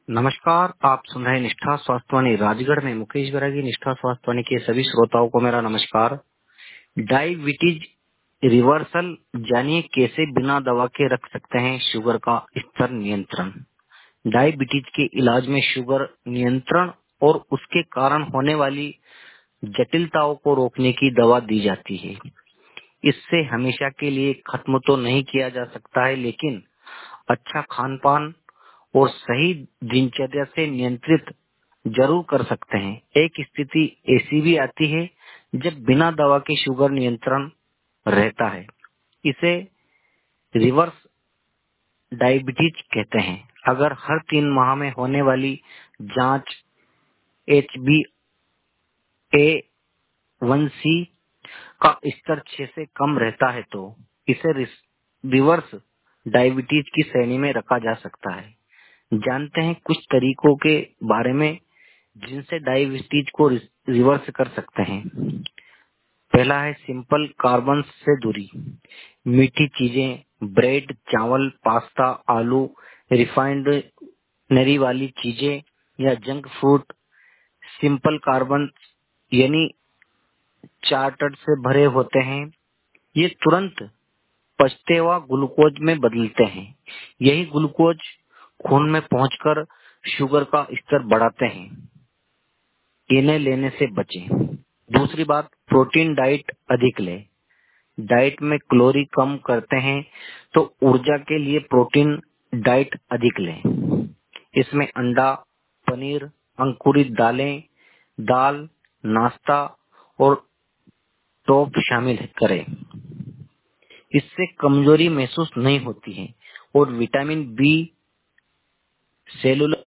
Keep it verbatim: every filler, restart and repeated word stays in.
नमस्कार, आप सुन रहे हैं निष्ठा स्वास्थ्यवाणी राजगढ़ में। मुकेश बैरागी निष्ठा स्वास्थ्यवाणी के सभी श्रोताओं को मेरा नमस्कार। डायबिटीज रिवर्सल जानिए कैसे बिना दवा के रख सकते हैं शुगर का स्तर नियंत्रण। डायबिटीज के इलाज में शुगर नियंत्रण और उसके कारण होने वाली जटिलताओं को रोकने की दवा दी जाती है। इससे हमेशा के लिए खत्म तो नहीं किया जा सकता है, लेकिन अच्छा खान पान और सही दिनचर्या से नियंत्रित जरूर कर सकते हैं। एक स्थिति ऐसी भी आती है जब बिना दवा के शुगर नियंत्रण रहता है। इसे रिवर्स डायबिटीज कहते हैं। अगर हर तीन माह में होने वाली जांच H B A one C का स्तर छह से कम रहता है तो इसे रिवर्स डायबिटीज की श्रेणी में रखा जा सकता है। जानते हैं कुछ तरीकों के बारे में जिनसे डायबिटीज को रिवर्स कर सकते हैं। पहला है सिंपल कार्बन से दूरी। मीठी चीजें, ब्रेड, चावल, पास्ता, आलू, रिफाइंड नरी वाली चीजें या जंक फूड सिंपल कार्बन यानी चार्टर से भरे होते हैं। ये तुरंत पचते हुआ ग्लूकोज में बदलते हैं। यही ग्लूकोज खून में पहुंचकर शुगर का स्तर बढ़ाते हैं। इन्हें लेने से बचें। दूसरी बात, प्रोटीन डाइट अधिक लें। डाइट में कैलोरी कम करते हैं तो ऊर्जा के लिए प्रोटीन डाइट अधिक लें। इसमें अंडा, पनीर, अंकुरित दालें, दाल, नाश्ता और टोप शामिल करें। इससे कमजोरी महसूस नहीं होती है और विटामिन बी, सेलुलर